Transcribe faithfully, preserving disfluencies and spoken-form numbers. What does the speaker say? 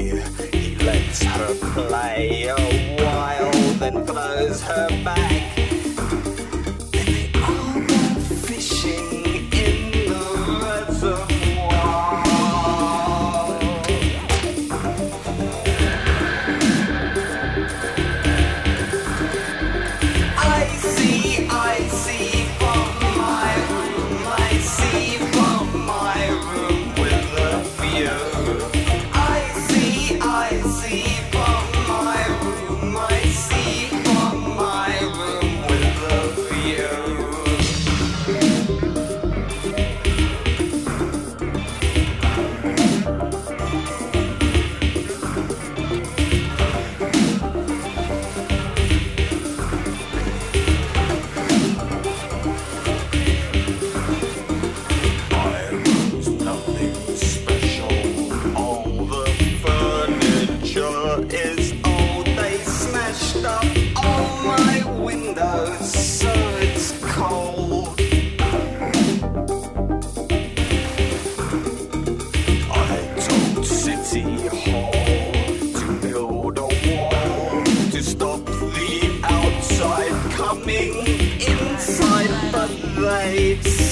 He lets her play a while, then throws her back. Then they all go fishing in the reservoir. I see, I see from my room, I see from my room with a view. I see, I see from my room, I see from my room with a view. My room's nothing special. All the furniture is old. They smashed up all my windows, so it's cold. I told City Hall to build a wall to stop the outside coming inside, but they've